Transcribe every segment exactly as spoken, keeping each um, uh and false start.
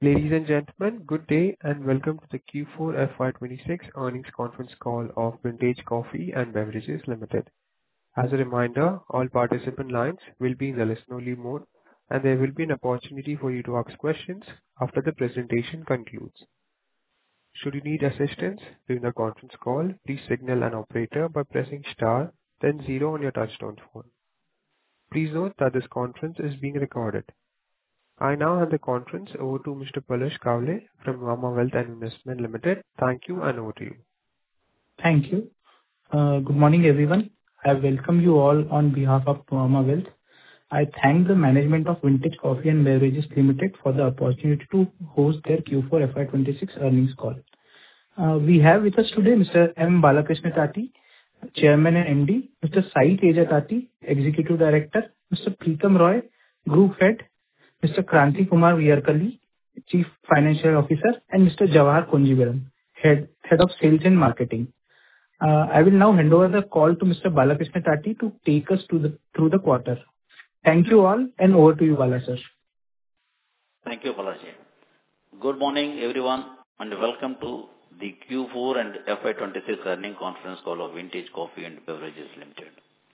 Ladies and gentlemen, good day and welcome to the Q four F Y twenty-six earnings conference call of Vintage Coffee and Beverages Limited. As a reminder, all participant lines will be in the listen-only mode, and there will be an opportunity for you to ask questions after the presentation concludes. Should you need assistance during the conference call, please signal an operator by pressing star, then zero on your touchtone phone. Please note that this conference is being recorded. I now hand the conference over to Mister Palash Kawale from Nuvama Wealth and Investment Limited. Thank you, and over to you. Thank you. Uh, Good morning, everyone. I welcome you all on behalf of Nuvama Wealth. I thank the management of Vintage Coffee and Beverages Limited for the opportunity to host their Q four F Y twenty-six earnings call. Uh, We have with us today Mister M. Balakrishna Tati, Chairman and M D, Mister Sai Teja Tati, Executive Director, Mister Preetham Roy, Group Head, Mister Kranti Kumar Viyarkalli, Chief Financial Officer, and Mister Jawahar Kunjivaram, Head Head of Sales and Marketing. Uh, I will now hand over the call to Mister Balakrishna Tati to take us to the through the quarter. Thank you all, and over to you, Bala sir. Thank you, Balaji. Good morning, everyone, and welcome to the Q four and F Y twenty-six earnings conference call of Vintage Coffee and Beverages Limited.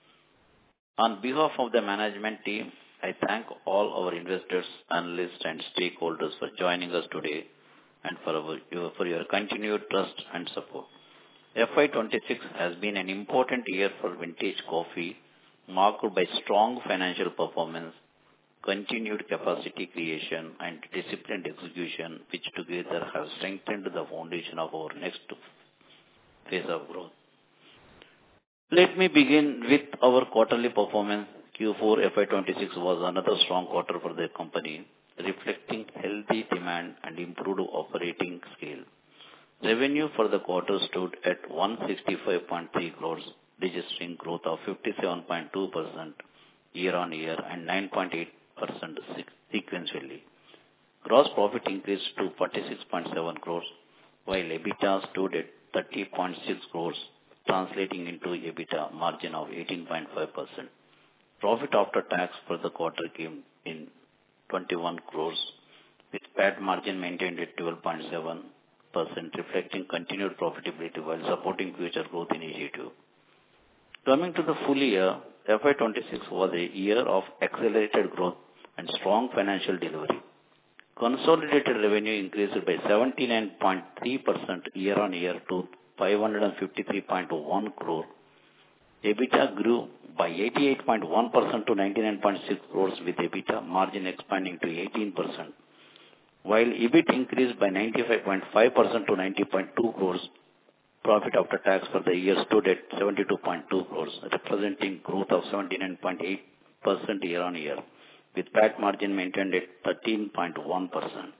On behalf of the management team, I thank all our investors, analysts, and stakeholders for joining us today and for, our, your, for your continued trust and support. F Y twenty-six has been an important year for Vintage Coffee, marked by strong financial performance, continued capacity creation, and disciplined execution, which together have strengthened the foundation of our next phase of growth. Let me begin with our quarterly performance. Q four F Y twenty-six was another strong quarter for the company, reflecting healthy demand and improved operating scale. Revenue for the quarter stood at one hundred sixty-five point three crores, registering growth of fifty-seven point two percent year-on-year and nine point eight percent sequentially. Gross profit increased to forty-six point seven crores, while EBITDA stood at thirty point six crores, translating into EBITDA margin of eighteen point five percent. Profit after tax for the quarter came in twenty-one crores, with P A T margin maintained at twelve point seven percent, reflecting continued profitability while supporting future growth initiatives. Coming to the full year, F Y twenty-six was a year of accelerated growth and strong financial delivery. Consolidated revenue increased by seventy-nine point three percent year-on-year to five hundred fifty-three point one crore. EBITDA grew by eighty-eight point one percent to ninety-nine point six crores, with EBITDA margin expanding to eighteen percent. While E B I T increased by ninety-five point five percent to ninety point two crores, profit after tax for the year stood at seventy-two point two crores, representing growth of seventy-nine point eight percent year-on-year, with P A T margin maintained at thirteen point one percent.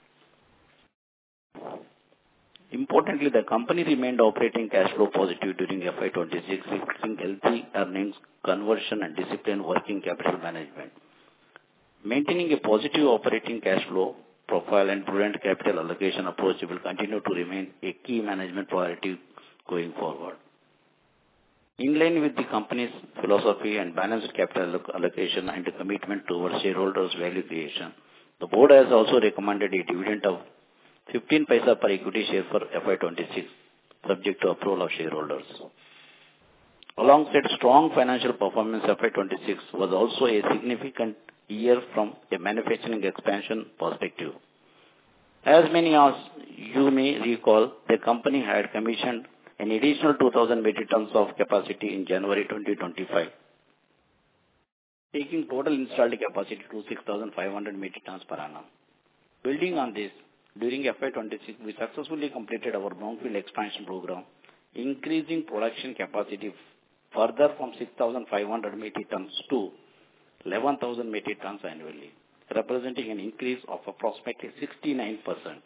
Importantly, the company remained operating cash flow positive during F Y twenty-six, reflecting healthy earnings, conversion, and disciplined working capital management. Maintaining a positive operating cash flow profile and prudent capital allocation approach will continue to remain a key management priority going forward. In line with the company's philosophy and balanced capital allocation and commitment towards shareholders' value creation, the board has also recommended a dividend of fifteen paisa per equity share for F Y twenty-six, subject to approval of shareholders. Alongside strong financial performance, F Y twenty-six was also a significant year from a manufacturing expansion perspective. As many as you may recall, the company had commissioned an additional two thousand metric tons of capacity in January twenty twenty-five, taking total installed capacity to six thousand five hundred metric tons per annum. Building on this, during F Y twenty-six, we successfully completed our brownfield expansion program, increasing production capacity further from six thousand five hundred metric tons to eleven thousand metric tons annually, representing an increase of approximately sixty-nine percent.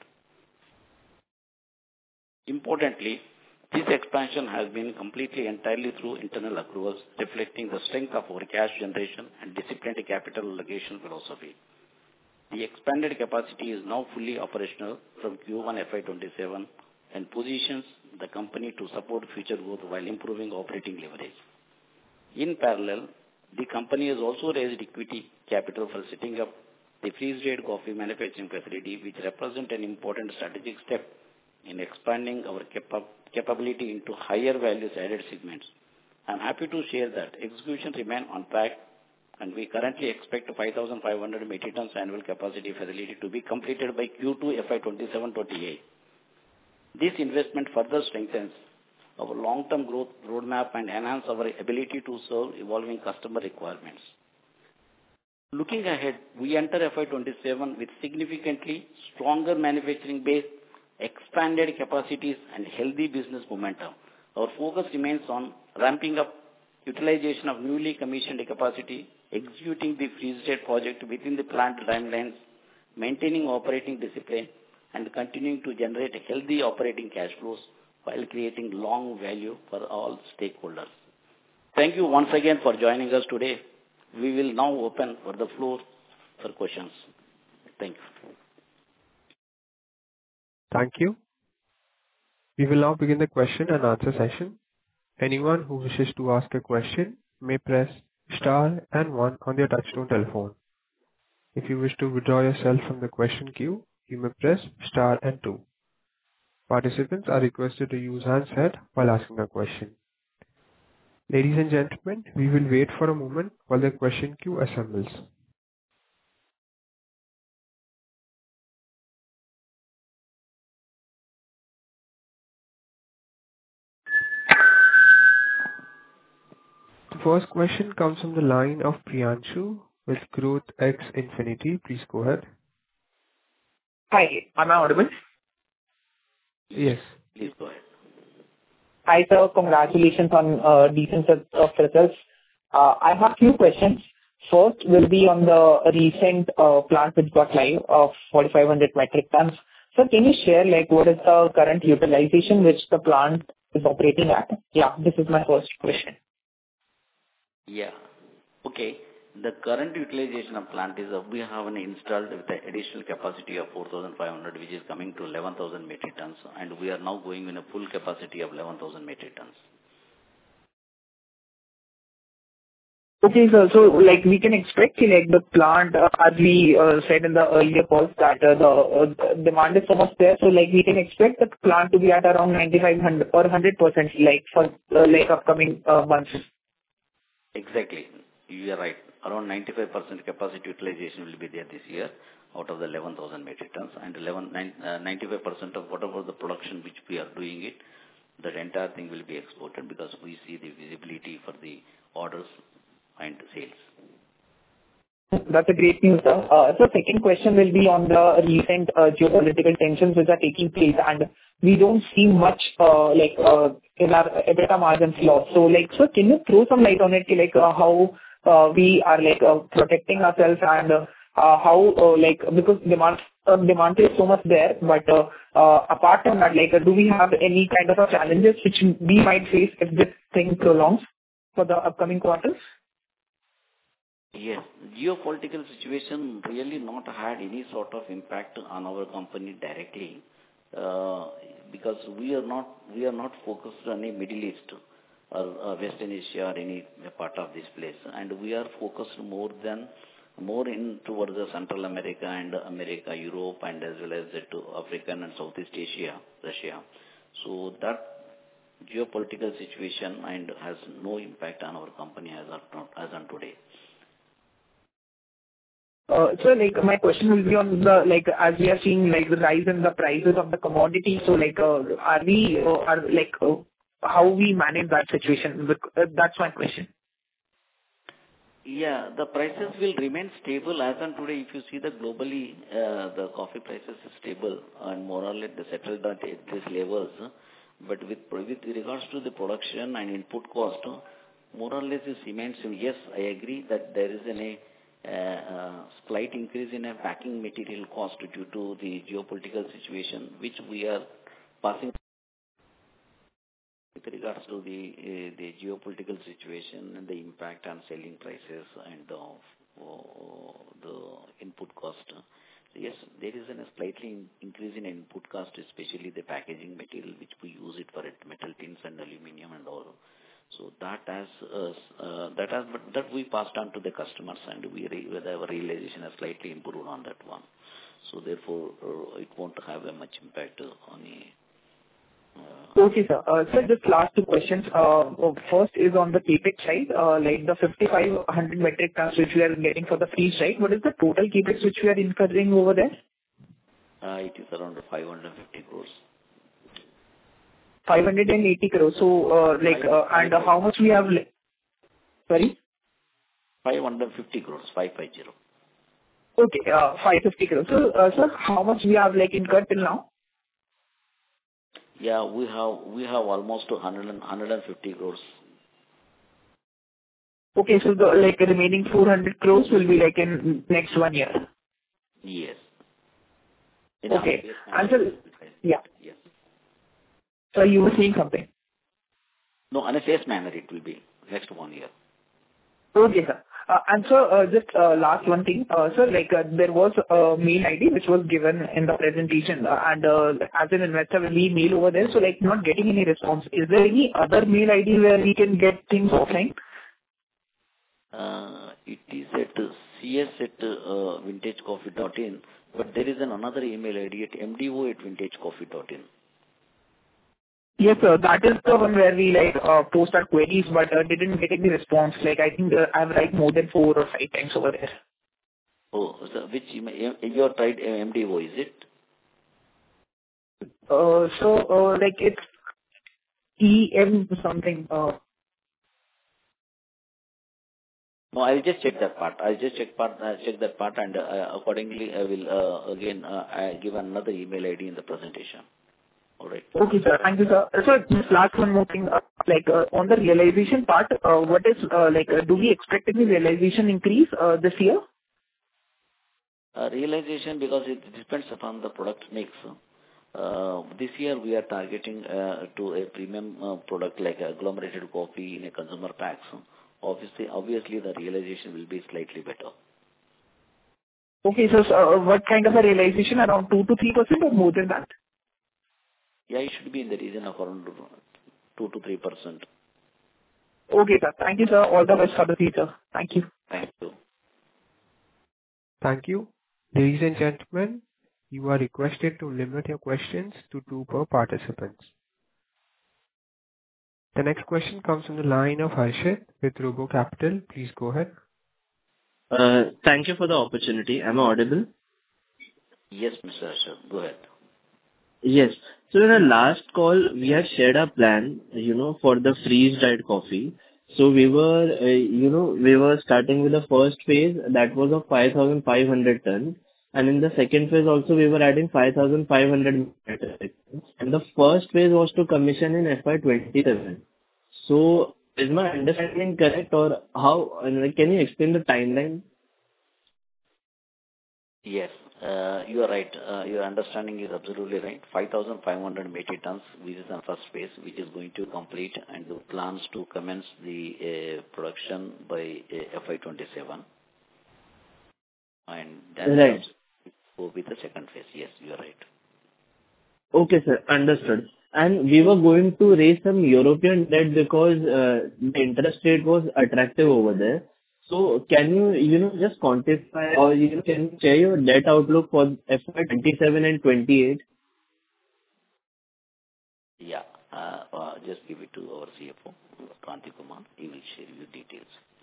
Importantly, this expansion has been completely entirely through internal accruals, reflecting the strength of our cash generation and disciplined capital allocation philosophy. The expanded capacity is now fully operational from Q one F Y twenty-seven and positions the company to support future growth while improving operating leverage. In parallel, the company has also raised equity capital for setting up the freeze-dried coffee manufacturing facility, which represents an important strategic step in expanding our capa capability into higher values added segments. I'm happy to share that execution remains on track, and we currently expect five thousand five hundred metric tons annual capacity facility to be completed by Q two F Y twenty-seven twenty-eight. This investment further strengthens our long-term growth roadmap and enhance our ability to serve evolving customer requirements. Looking ahead, we enter F Y twenty-seven with significantly stronger manufacturing base, expanded capacities, and healthy business momentum. Our focus remains on ramping up utilization of newly commissioned capacity, executing the freeze-dried project within the planned timelines, maintaining operating discipline, and continuing to generate healthy operating cash flows while creating long value for all stakeholders. Thank you once again for joining us today. We will now open for the floor for questions. Thank you. Thank you. We will now begin the question and answer session. Anyone who wishes to ask a question may press star and one on their touchtone telephone. If you wish to withdraw yourself from the question queue, you may press star and two. Participants are requested to use handset while asking a question. Ladies and gentlemen, we will wait for a moment while the question queue assembles. The first question comes from the line of Priyanshu with Growth X Infinity. Please go ahead. Hi, am I audible? Yes. Please go ahead. Hi, sir. Congratulations on uh, decent set of results. Uh, I have a few questions. First will be on the recent uh, plant which got live of forty-five hundred metric tons. So can you share like what is the current utilization which the plant is operating at? Yeah, this is my first question. Yeah. Okay. The current utilization of plant is uh, we have an installed with the additional capacity of four thousand five hundred, which is coming to eleven thousand metric tons, and we are now going in a full capacity of eleven thousand metric tons. Okay, sir. So like we can expect like the plant, uh, as we uh, said in the earlier calls that uh, the uh, demand is so much there. So like we can expect the plant to be at around ninety-five hundred or one hundred percent like for uh, like upcoming uh, months. Exactly. You are right. Around ninety-five percent capacity utilization will be there this year out of the eleven thousand metric tons, and eleven, nine, uh, ninety-five percent of whatever the production which we are doing it, that entire thing will be exported because we see the visibility for the orders and sales. That's a great news, sir. Uh, so second question will be on the recent uh, geopolitical tensions which are taking place, and we don't see much uh, like uh, in our EBITDA margins loss. So like, so can you throw some light on it, like uh, how uh, we are like uh, protecting ourselves and uh, uh, how uh, like because demand uh, demand is so much there, but uh, uh, apart from that, like uh, do we have any kind of uh, challenges which we might face if this thing prolongs for the upcoming quarters? Yes, geopolitical situation really not had any sort of impact on our company directly, uh, because we are not we are not focused on a Middle East or uh, Western Asia or any part of this place, and we are focused more than more in towards the Central America and America, Europe, and as well as to African and Southeast Asia, Russia. So that geopolitical situation and has no impact on our company as of as on today. Uh, so like my question will be on the like as we are seeing like the rise in the prices of the commodity. So like uh, are we uh, are like uh, how we manage that situation? Bec- uh, That's my question. Yeah, the prices will remain stable as on today. If you see the globally, uh, the coffee prices is stable and more or less settled at these levels. But with with regards to the production and input cost, more or less it remains. Yes, I agree that there is an a Uh, uh, slight increase in a packing material cost due to the geopolitical situation, which we are passing with regards to the uh, the geopolitical situation and the impact on selling prices and the, uh, the input cost. So yes, there is a slightly increase in input cost, especially the packaging material, which we use it for it, metal tins and aluminium and all. So that has, uh, uh, that has, but that we passed on to the customers, and we re- our realization has slightly improved on that one. So therefore, uh, it won't have a much impact uh, on the. Uh, Okay, sir. Uh, Sir, just last two questions. Uh, oh, First is on the CapEx side, uh, like the fifty-five hundred metric tons which we are getting for the freeze, right? What is the total CapEx which we are incurring over there? uh, it is around five hundred fifty crores. five hundred eighty crores. So, uh, like, uh, and how much we have... le- Sorry? five hundred fifty crores, five fifty. Okay, uh, five hundred fifty crores. So, uh, sir, how much we have, like, incurred till now? Yeah, we have we have almost one hundred and one hundred fifty crores. Okay, so the, like, remaining four hundred crores will be, like, in next one year. Yes. In Okay. our base And sir, manner, yeah. yes. So you were saying something. No, on a phase manner it will be next one year. Okay, sir. Uh, And sir, uh, just uh, last one thing. Uh, Sir, like, uh, there was a mail I D which was given in the presentation, uh, and uh, as an investor, when we mail over there, so, like, not getting any response. Is there any other mail I D where we can get things offline? Uh, it is at uh, cs at uh, vintagecoffee dot in, but there is an another email I D at mdo at vintagecoffee dot in. Yes, sir. That is the one where we, like, uh, post our queries, but uh, didn't get any response. Like, I think uh, I've write more than four or five times over there. Oh, so which email? You have tried uh, M D O, is it? Uh, So, uh, like, it's E M something. uh, No, I'll just check that part. I'll just check part, uh, check that part, and uh, accordingly, I will uh, again uh, I give another email I D in the presentation. All right. Okay, sir. Thank you, sir. Sir, just last one more thing. uh, Like, uh, on the realization part, uh, what is, uh, like, uh, do we expect any realization increase uh, this year? Uh, realization, because it depends upon the product mix. Uh, this year we are targeting uh, to a premium uh, product like agglomerated coffee in a consumer packs. Obviously, obviously the realization will be slightly better. Okay, so, sir, what kind of a realization? Around two to three percent or more than that? Yeah, it should be in the region of around two to three percent. Okay, sir. Thank you, sir. All the best for the future. Thank you. Thank you. Thank you. Ladies and gentlemen, you are requested to limit your questions to two per participant. The next question comes from the line of Harshit with Robo Capital. Please go ahead. Uh, Thank you for the opportunity. Am I audible? Yes, Mister Ashok, go ahead. Yes. So in the last call, we had shared a plan, you know, for the freeze-dried coffee. So we were, uh, you know, we were starting with the first phase that was of five thousand five hundred tons. And in the second phase also, we were adding five thousand five hundred metric tons. And the first phase was to commission in F Y twenty-seven. So is my understanding correct, or how, uh, like, can you explain the timeline? Yes, uh, you are right. Uh, your understanding is absolutely right. five thousand five hundred metric tons, which is the first phase, which is going to complete, and the plans to commence the uh, production by uh, F Y twenty-seven. And then Right. go with the second phase. Yes, you are right. Okay, sir. Understood. And we were going to raise some European debt because uh, the interest rate was attractive over there. So can you, you know, just quantify or, you know, can you share your debt outlook for F Y twenty-seven and twenty-eight? Yeah, uh, uh, just give it to our C F O, Kanti Kumar. He will share you details.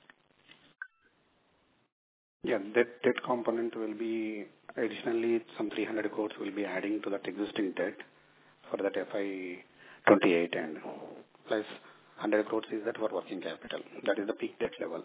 Yeah, that debt component will be additionally some three hundred crores will be adding to that existing debt for that F Y twenty-eight, and plus one hundred crores is that for working capital. That is the peak debt level.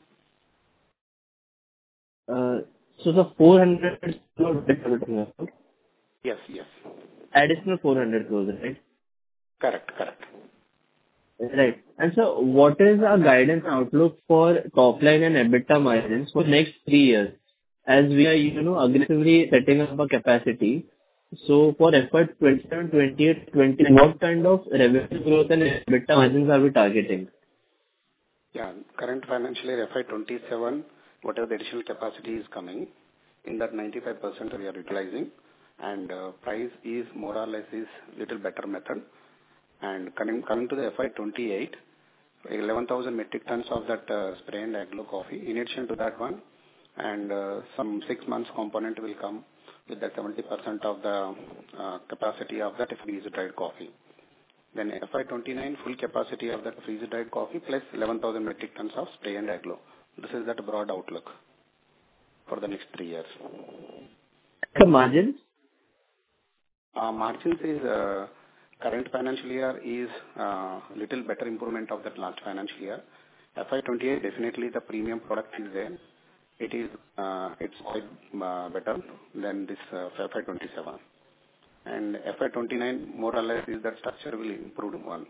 Uh, So the four hundred crore debt you're looking at, Yes, yes. additional four hundred crores, right? Correct, correct. Right. And so what is our guidance outlook for top line and EBITDA margins for next three years? As we are, you know, aggressively setting up a capacity. So for F Y twenty-seven, twenty-eight, twenty, what kind of revenue growth and EBITDA margins are we targeting? Yeah, current financial year F Y twenty-seven, whatever the additional capacity is coming, in that ninety-five percent we are utilizing, and uh, price is more or less is little better method. And coming coming to the F Y twenty-eight, eleven thousand metric tons of that uh, spray and aglo coffee. In addition to that one, and uh, some six months component will come with the seventy percent of the uh, capacity of that freeze-dried coffee. Then F Y twenty-nine full capacity of that freeze-dried coffee plus eleven thousand metric tons of spray and aglo. This is that broad outlook for the next three years. The margins? Uh, margins is uh, current financial year is uh, little better improvement of that last financial year. F Y twenty-eight definitely the premium product is there. It is uh, it's quite uh, better than this uh, F Y twenty-seven. And F Y twenty-nine more or less is that structure will improve one.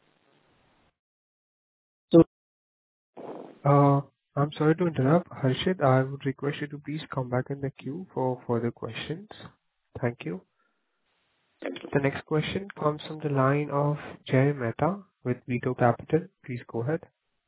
So, Uh, I'm sorry to interrupt. Harshit, I would request you to please come back in the queue for further questions. Thank you. Thank you. The next question comes from the line of Jay Mehta with Vito Capital. Please go ahead.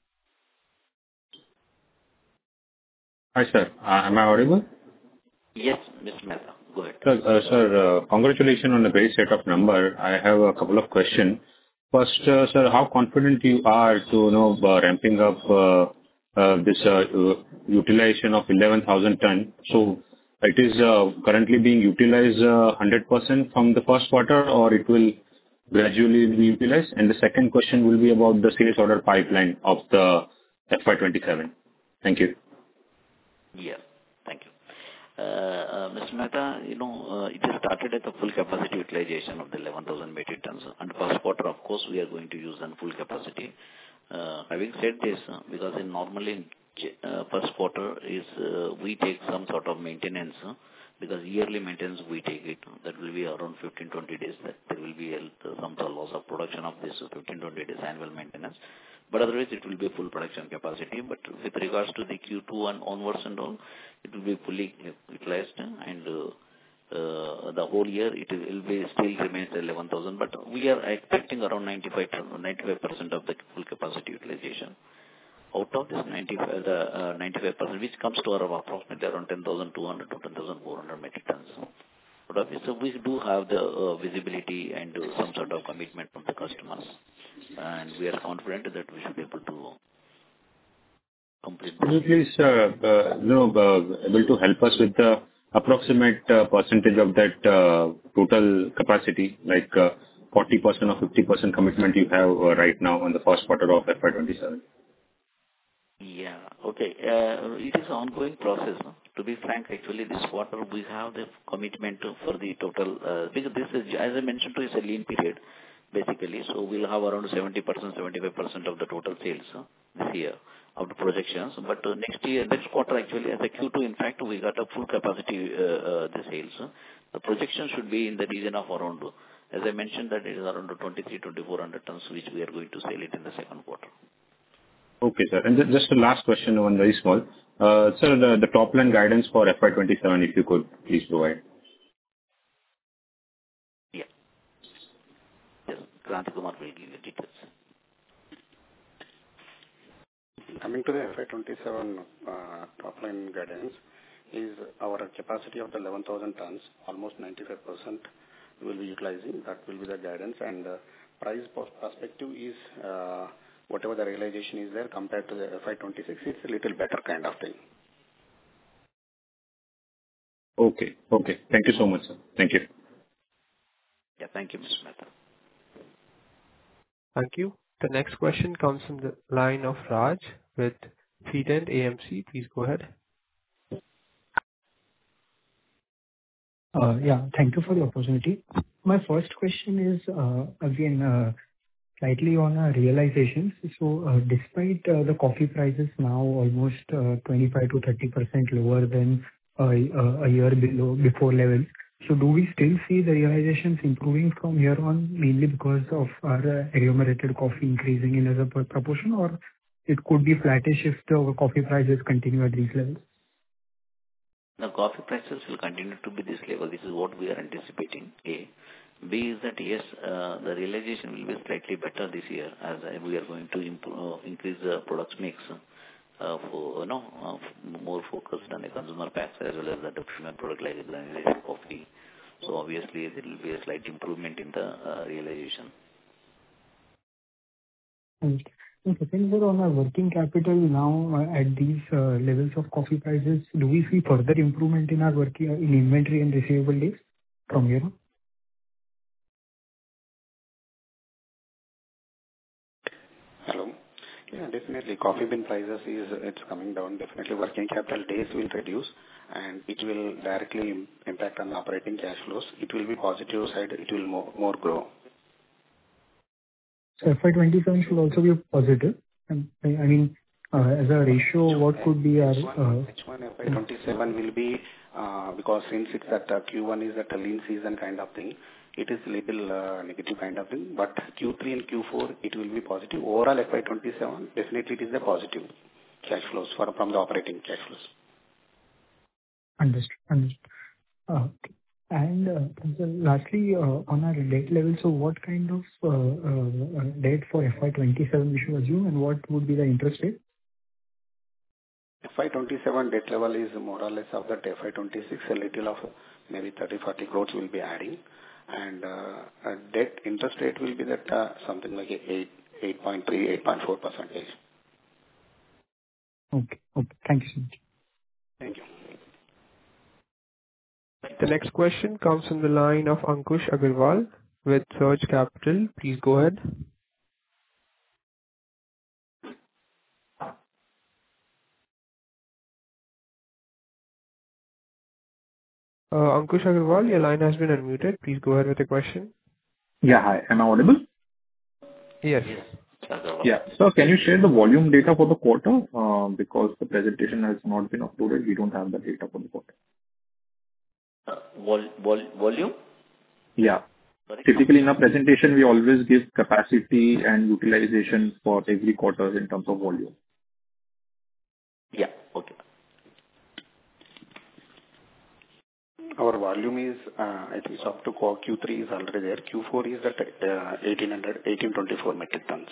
Hi, sir. Uh, Am I audible? Yes, Mister Mehta, go ahead. Sir, uh, sir, uh, congratulations on the great set of number. I have a couple of questions. First, uh, sir, how confident you are to, you know, uh, ramping up uh, uh, this uh, uh, utilization of eleven thousand ton? So it is uh, currently being utilized uh, one hundred percent from the first quarter, or it will gradually be utilized? And the second question will be about the sales order pipeline of the F Y twenty-seven. Thank you. Yeah, thank you. Uh, uh, Mister Mehta, you know, uh, it has started at the full capacity utilization of the eleven thousand metric tons. And first quarter, of course, we are going to use on full capacity. Uh, having said this, uh, because in normally uh, first quarter is uh, we take some sort of maintenance, uh, because yearly maintenance we take it. That will be around fifteen to twenty days. That there will be a, some sort of loss of production of this fifteen to twenty days annual maintenance. But otherwise, it will be full production capacity. But with regards to the Q two and onwards and all, it will be fully utilized, and uh, uh, the whole year it will be still remains eleven thousand. But we are expecting around ninety-five percent of the full capacity utilization. Out of this ninety-five, the uh, ninety-five percent, which comes to around approximately around ten thousand two hundred to ten thousand four hundred metric tons. But so we do have the uh, visibility and uh, some sort of commitment from the customers, and we are confident that we should be able to complete Could you this. please, uh, uh, you know, uh, able to help us with the approximate uh, percentage of that uh, total capacity, like uh, forty percent or fifty percent commitment you have uh, right now on the first quarter of F Y twenty-seven? Yeah. Okay. Uh, It is an ongoing process. No? To be frank, actually, this quarter we have the commitment to- for the total, uh, because this is, as I mentioned, to is a lean period, basically. So we'll have around seventy percent, seventy-five percent of the total sales uh, this year of the projections. But uh, next year, next quarter, actually, as a Q two, in fact, we got a full capacity, uh, uh, the sales. The projection should be in the region of around, as I mentioned, that it is around twenty-three, twenty-four hundred tons, which we are going to sell it in the second quarter. Okay, sir. And ju- just a last question, one very small. Uh, Sir, the the top line guidance for F Y twenty-seven, if you could please provide. Yeah. Yes. Kranti Kumar will give you details. Coming to the F Y twenty-seven uh, top line guidance, is our capacity of the eleven thousand tons, almost ninety-five percent will be utilizing. That will be the guidance. And uh, price pers- perspective is uh, whatever the realization is there compared to the F Y twenty-six, it's a little better kind of thing. Okay. Okay. Thank you so much, sir. Thank you. Yeah. Thank you, Mister Mehta. Thank you. The next question comes from the line of Raj with Fident A M C. Please go ahead. Uh, Yeah, thank you for the opportunity. My first question is, uh, again, uh, slightly on our realizations. So, uh, despite uh, the coffee prices now almost uh, twenty-five to thirty percent lower than uh, uh, a year below before levels, so do we still see the realizations improving from here on, mainly because of our uh, aromated coffee increasing in as a pro- proportion, or it could be flattish if the coffee prices continue at these levels? The coffee prices will continue to be this level. This is what we are anticipating. A. B is that, yes, uh, the realization will be slightly better this year as uh, we are going to improve, uh, increase the products mix uh, for, you know, uh, f- more focused on the consumer packs as well as the premium product like granulated coffee. So obviously there will be a slight improvement in the uh, realization. Mm. And second, sir, on our working capital now, uh, at these uh, levels of coffee prices, do we see further improvement in our working uh, in inventory and receivable days from here on? Hello. Yeah, definitely. Coffee bean prices is, it's coming down. Definitely working capital days will reduce, and it will directly im- impact on the operating cash flows. It will be positive side, it will more, more grow. So F Y twenty-seven should also be positive. And I I mean, uh, as a ratio, what could be our... H one, uh, H one F Y twenty-seven will be, uh, because since it's that uh, Q one is that a lean season kind of thing, it is little uh, negative kind of thing, but Q three and Q four, it will be positive. Overall, F Y twenty-seven, definitely it is a positive cash flows for, from the operating cash flows. Understood. Understood. Uh, okay. And uh, sir, lastly, uh, on our debt level, so what kind of uh, uh, uh, debt for F Y twenty-seven we should assume, and what would be the interest rate? F Y twenty-seven debt level is more or less of that F Y twenty-six, a little of maybe thirty forty crores will be adding. And uh, uh, debt interest rate will be that uh, something like a eight, eight point three, eight point four percentage. Okay. Okay. Thank you so much. Thank you. The next question comes from the line of Ankush Agarwal with Surge Capital. Please go ahead. Uh, Ankush Agarwal, your line has been unmuted. Please go ahead with the question. Yeah. Hi. Am I audible? Yes. Yeah. So can you share the volume data for the quarter? Uh, Because the presentation has not been uploaded, we don't have the data for the quarter. Uh, vol, vol, volume? Yeah. Sorry? Typically, in our presentation, we always give capacity and utilization for every quarter in terms of volume. Yeah. Okay. Our volume is, uh, I think it's up to Q three is already there. Q four is that uh, eighteen hundred, eighteen twenty-four metric tons.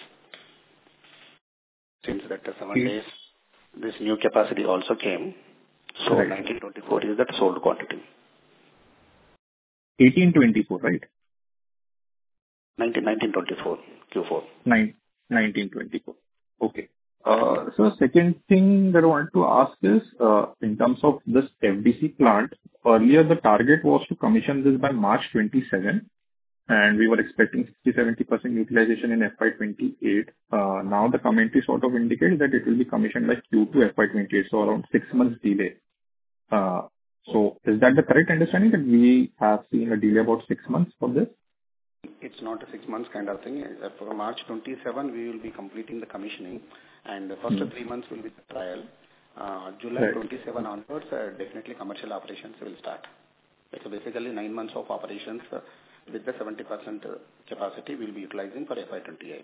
Since that uh, seven Okay. days, this new capacity also came. So Right. nineteen twenty-four is that sold quantity. eighteen twenty-four, right? nineteen, nineteen twenty-four, Q four. Nine nineteen twenty-four. Okay. Uh, So second thing that I wanted to ask is, uh, in terms of this F D C plant, earlier the target was to commission this by March twenty-seven, and we were expecting sixty to seventy percent utilization in F Y twenty-eight. Uh, Now the commentary sort of indicates that it will be commissioned by Q two F Y twenty-eight, so around six months delay. Uh, So is that the correct understanding, that we have seen a delay about six months for this? It's not a six months kind of thing. Uh, For March twenty-seven, we will be completing the commissioning, and the first Hmm. three months will be the trial. Uh, July Right. twenty-seven onwards, uh, definitely commercial operations will start. So basically nine months of operations uh, with the seventy percent uh, capacity we'll be utilizing for F Y twenty-eight.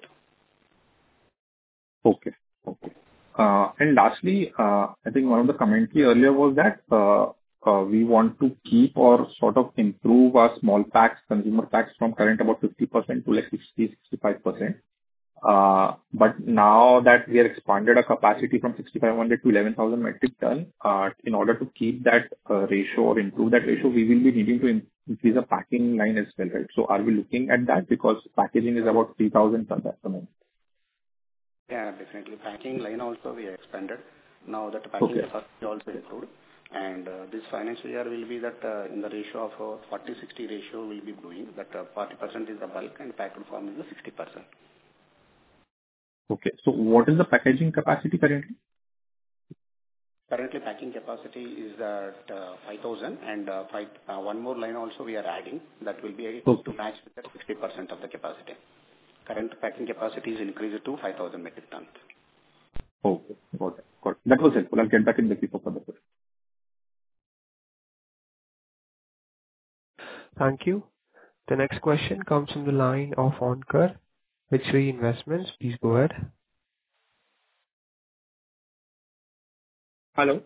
Okay. Okay. Uh, And lastly, uh, I think one of the commentary earlier was that uh, uh, we want to keep or sort of improve our small packs, consumer packs from current about fifty percent to like sixty to sixty-five percent. Uh, But now that we have expanded our capacity from sixty-five hundred to eleven thousand metric ton, uh, in order to keep that uh, ratio or improve that ratio, we will be needing to in- increase the packing line as well, right? So are we looking at that? Because packaging is about three thousand tons at the moment. Yeah, definitely. Packing line also we expanded. Now that packing Okay. capacity also improved. And uh, this financial year will be that uh, in the ratio of uh, forty sixty ratio will be doing that uh, forty percent is the bulk and packed form is the sixty percent. Okay. So what is the packaging capacity currently? Currently packing capacity is at uh, five thousand and uh, five, uh, one more line also we are adding that will be Okay. to match with the sixty percent of the capacity. Current packing capacity is increased to five thousand metric tons. Okay. Got it. Got it. That was helpful. I'll get back in the queue for further questions. Thank you. The next question comes from the line of Onkar with Shree Investments. Please go ahead. Hello.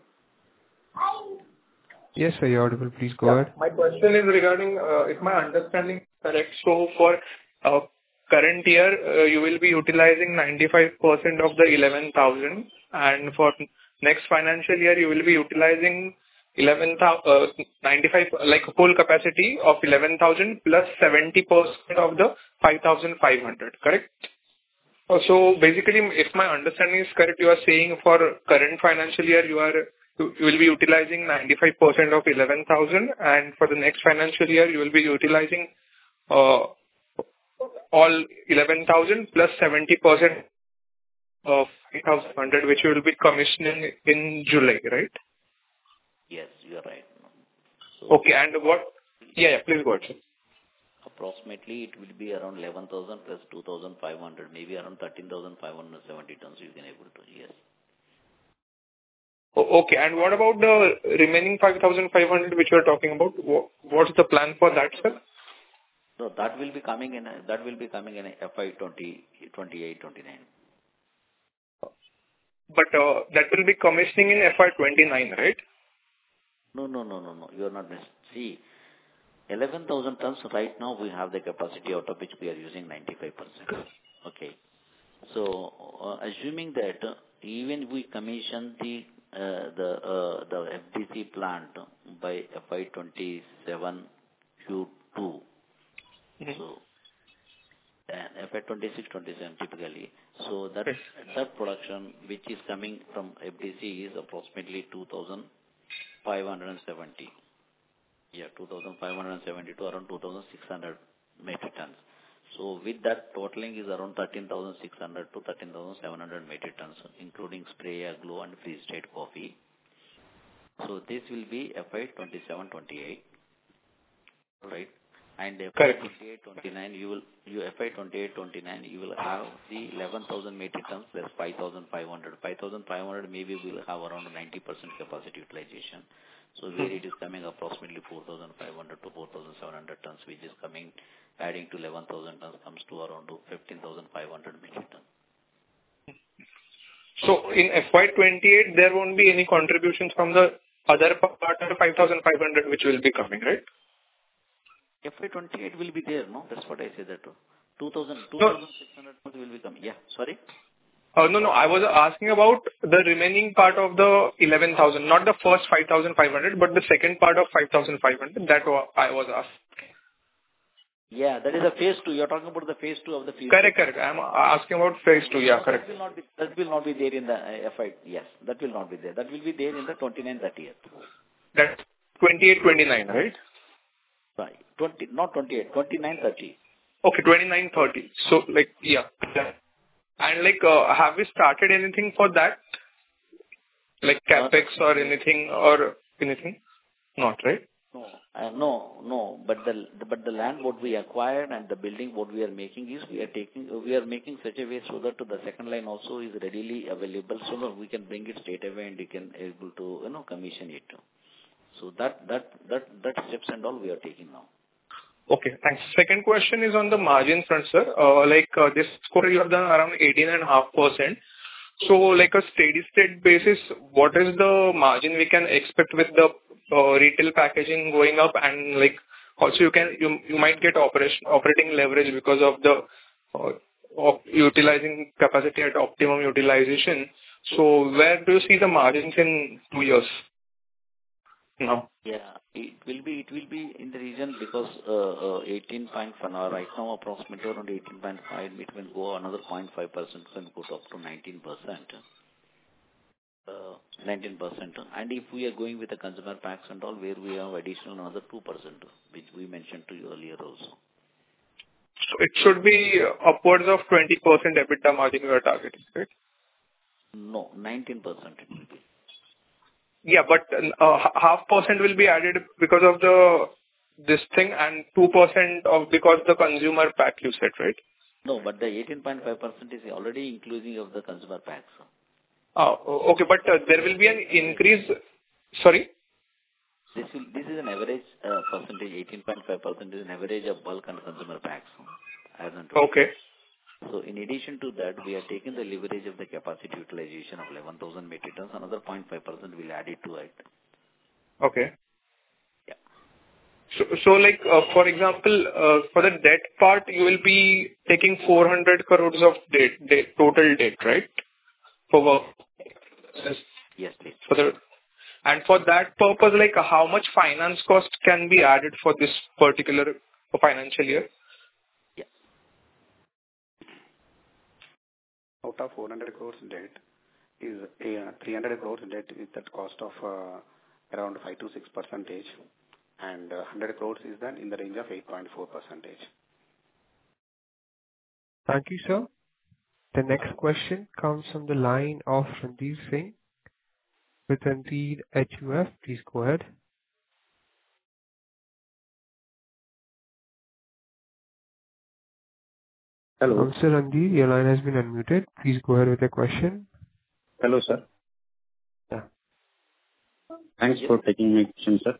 Yes, sir, you're audible. Please go Yeah. ahead. My question is regarding, uh, if my understanding is correct, so for uh, current year, uh, you will be utilizing ninety-five percent of the eleven thousand, and for next financial year, you will be utilizing eleven thousand, uh, ninety-five, like full capacity of eleven thousand plus seventy percent of the five thousand five hundred, correct? Oh, So basically, if my understanding is correct, you are saying for current financial year, you are you you will be utilizing ninety-five percent of eleven thousand, and for the next financial year, you will be utilizing uh, all eleven thousand plus seventy percent of eight thousand one hundred, which you will be commissioning in July, right? Yes, you are right. So Okay. And what? Yeah, yeah, please go ahead, sir. approximately it will be around eleven thousand plus two thousand five hundred, maybe around thirteen thousand five hundred seventy tons you can able to, yes. O- Okay. And what about the remaining five thousand five hundred which you are talking about? Wha- What's the plan for that, sir? So that will be coming in, a- that will be coming in a F Y twenty, twenty-eight, twenty-nine. But uh, that will be commissioning in F Y twenty-nine, right? No, no, no, no, no, you are not miss. See, eleven thousand tons right now we have the capacity out of which we are using ninety-five percent. Okay. So, uh, assuming that uh, even we commission the uh, the uh, the F D C plant by F Y twenty-seven Q two, Mhm. so and F Y twenty-six, twenty-seven typically, so that Yes. that production which is coming from F D C is approximately two thousand five hundred seventy. Yeah, two thousand five hundred seventy to around two thousand six hundred metric tons. So with that totaling is around thirteen thousand six hundred to thirteen thousand seven hundred metric tons, including spray, aglo and freeze-dried coffee. So this will be F Y twenty-seven twenty-eight, right? And F Y Correct. twenty-eight twenty-nine, you will, you F Y twenty-eight twenty-nine, you will have the eleven thousand metric tons plus five thousand five hundred. five thousand five hundred maybe we will have around ninety percent capacity utilization. So where it is coming approximately four thousand five hundred to four thousand seven hundred tons, which is coming, adding to eleven thousand tons comes to around to fifteen thousand five hundred metric tons. So in F Y twenty-eight, there won't be any contributions from the other part of five thousand five hundred which will be coming, right? F Y twenty-eight will be there, no? That's what I said that too. two thousand, No. two thousand six hundred tons will be coming. Yeah, sorry? Uh, No, no. I was asking about the remaining part of the eleven thousand, not the first five thousand five hundred, but the second part of five thousand five hundred. That wa- I was asking. Yeah, that is a phase two. You're talking about the phase two of the phase. Correct, correct. I'm asking about phase two. Yeah, correct. That will not be, that will not be there in the uh, F I. Yes, that will not be there. That will be there in the twenty-nine thirtieth. That's twenty-eight twenty-nine, right? Sorry, twenty, not twenty-eight, twenty-nine thirty. Okay, twenty-nine thirty. So, like, yeah. Yeah. And, like, uh, have we started anything for that? Like CapEx or anything or anything? Not, right? No, uh, no, no. But the but the land what we acquired and the building what we are making is we are taking we are making such a way so that the second line also is readily available, so that we can bring it straight away and we can able to, you know, commission it. So that that that that steps and all we are taking now. Okay, thanks. Second question is on the margin front, sir. Uh, Like, uh, this quarter you have done around eighteen point five percent. So, like a steady state basis, what is the margin we can expect with the uh, retail packaging going up? And, like, also you can, you you might get operation operating leverage because of the uh, of utilizing capacity at optimum utilization. So where do you see the margins in two years now? Yeah, it will be, it will be in the region because uh, uh, eighteen point five, uh, right now approximately around eighteen point five, it will go another zero point five percent, can go up to nineteen percent. Uh, nineteen percent. And if we are going with the consumer packs and all, where we have additional another two percent, which we mentioned to you earlier also. So it should be upwards of twenty percent EBITDA margin you are targeting, right? No, nineteen percent it will be. Yeah, but uh, h- half percent will be added because of the this thing and two percent of because the consumer pack you said, right? No, but the eighteen point five percent is already including of the consumer packs. Oh, o- okay, but uh, there will be an increase. Sorry? This will, this is an average uh, percentage, eighteen point five percent is an average of bulk and consumer packs. As and Okay. So in addition to that, we are taking the leverage of the capacity utilization of eleven thousand metric tons. Another zero point five percent will add it to it. Okay. Yeah. So, so like, uh, for example, uh, for the debt part, you will be taking four hundred crores of debt, debt total debt, right? For work. Yes, please. For the, and for that purpose, like, how much finance cost can be added for this particular financial year? out of four hundred crores debt, is uh, three hundred crores debt with that cost of uh, around five to six percentage, and uh, one hundred crores is then in the range of eight point four percentage. Thank you, sir. The next question comes from the line of Ranveer Singh with Ranveer H U F. Please go ahead. Hello. Mister Ranveer, your line has been unmuted. Please go ahead with your question. Hello, sir. Yeah. Thanks Yes. for taking my question, sir.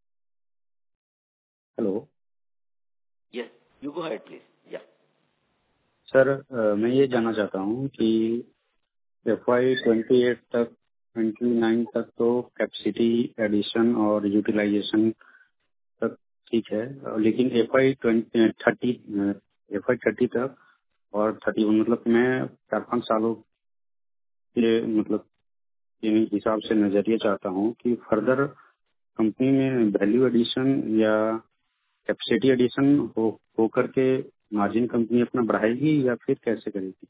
Hello. Yes, you go ahead, please. Yeah. Sir uh, मैं ये जानना चाहता हूँ कि F Y twenty eight तक twenty nine तक तो capacity addition और यूटिलाइजेशन तक ठीक है, अ, लेकिन F Y twenty thirty F Y thirty तक और थर्टी वन मतलब मैं चार पाँच सालों के मतलब इन हिसाब से नजरिए चाहता हूँ कि फर्दर कंपनी में वैल्यू एडिशन या कैपेसिटी एडिशन हो हो करके मार्जिन कंपनी अपना बढ़ाएगी या फिर कैसे करेगी?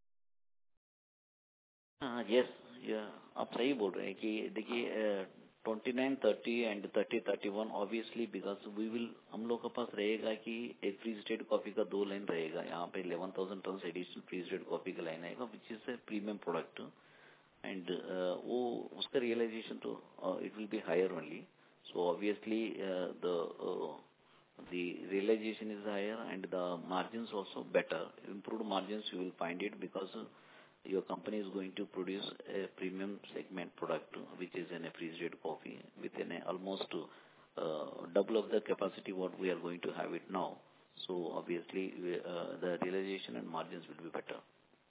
हाँ, यस, आप सही बोल रहे हैं कि देखिए twenty nine thirty and thirty thirty one obviously because we will हम लोग के पास रहेगा कि एक फ्री स्टेट कॉफी का दो लाइन रहेगा, यहाँ पे eleven thousand tonne additional freeze स्टेट कॉफी का लाइन आएगा which is a premium product and वो उसका रियलाइजेशन तो it will be higher only. So obviously the the realization is higher and the margins also better. Improved margins you will find it because uh, your company is going to produce a premium segment product which is in a free state coffee within a almost uh, double of the capacity what we are going to have it now. So obviously we, uh, the realization and margins will be better.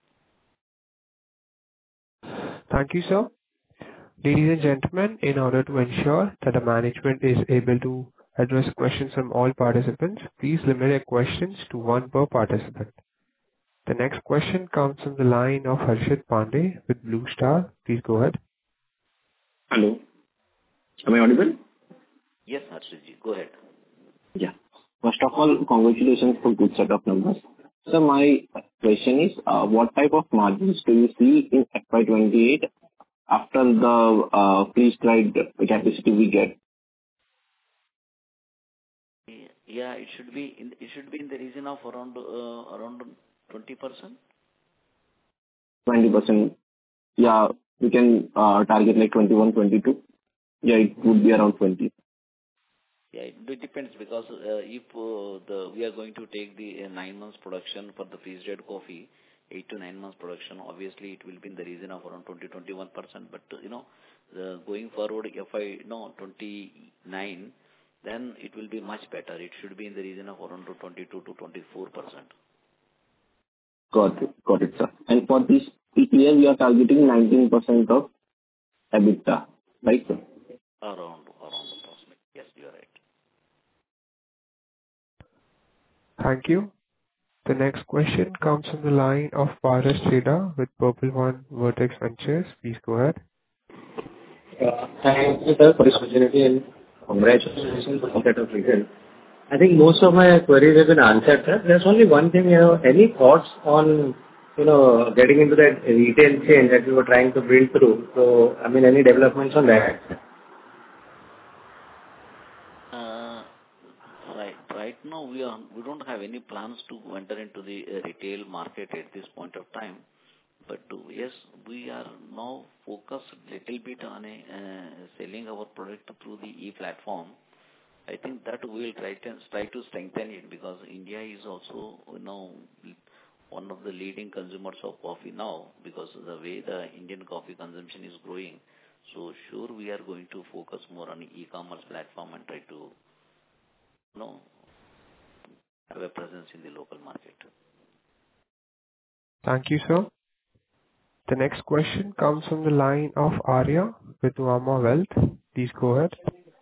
Thank you, sir. Ladies and gentlemen, in order to ensure that the management is able to address questions from all participants, please limit your questions to one per participant. The next question comes from the line of Harshit Pandey with Blue Star. Please go ahead. Hello. Am I audible? Yes, Harshit, go ahead. Yeah. First of all, congratulations for good set of numbers. So my question is, uh, what type of margins do you see in F Y twenty-eight after the uh, freeze-dried capacity we get? Yeah, it should be in it should be in the region of around uh, around twenty percent. Twenty percent. Yeah, we can uh, target like twenty-one, twenty-two. Yeah, it would be around twenty. Yeah, it depends because uh, if uh, the we are going to take the uh, nine months production for the freeze-dried coffee, eight to nine months production, obviously it will be in the region of around twenty, twenty-one percent. But uh, you know, the, going forward, if I no twenty-nine. Then it will be much better. It should be in the region of around twenty-two to twenty-four percent. Got it. Got it, sir. And for this year, we are targeting nineteen percent of EBITDA, right, sir? Around, around approximately. Yes, you are right. Thank you. The next question comes from the line of Paras Cheda with Purple One Vertex Ventures. Please go ahead. Uh, thank you, sir, for this opportunity and congratulations on the set of results. I think most of my queries have been answered, sir. There's only one thing, you know, any thoughts on, you know, getting into that retail chain that we were trying to build through? So, I mean, any developments on that? Uh, right, right now we are we don't have any plans to enter into the uh, retail market at this point of time. But uh, yes, we are now focused a little bit on a, uh, selling our product through the e-platform. I think that we will try to, try to strengthen it because India is also, you know, one of the leading consumers of coffee now because of the way the Indian coffee consumption is growing. So sure, we are going to focus more on e-commerce platform and try to, you know, have a presence in the local market. Thank you, sir. The next question comes from the line of Arya with Nuvama Wealth. Please go ahead.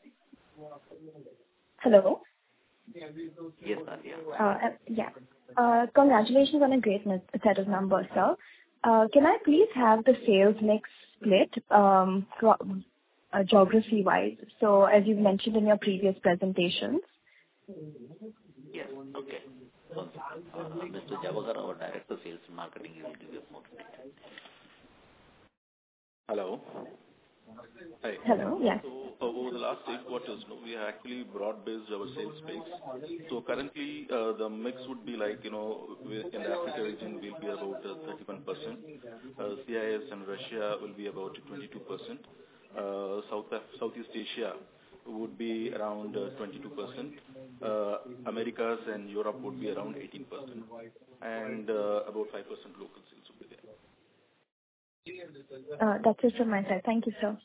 Hello. Yes, Arya. Uh, yeah. Uh, congratulations on a great set of numbers, sir. Uh, can I please have the sales mix split um, uh, geography-wise? So, as you've mentioned in your previous presentations, Yes. Okay. One second. Uh, Mister Javagar, our Director Sales and Marketing, he will give you more detail. Hello. Hi. Hello. Yes. So uh, over the last eight quarters, no, we have actually broad-based our sales mix. So currently, uh, the mix would be like, you know, we- in the Africa region will be about uh, thirty-one percent. Uh, C I S and Russia will be about twenty-two percent. Uh, South Af- Southeast Asia would be around uh, twenty-two percent. Uh, Americas and Europe would be around eighteen percent. And uh, about five percent local sales would be there. Uh, That's it from my side. Thank you, sir.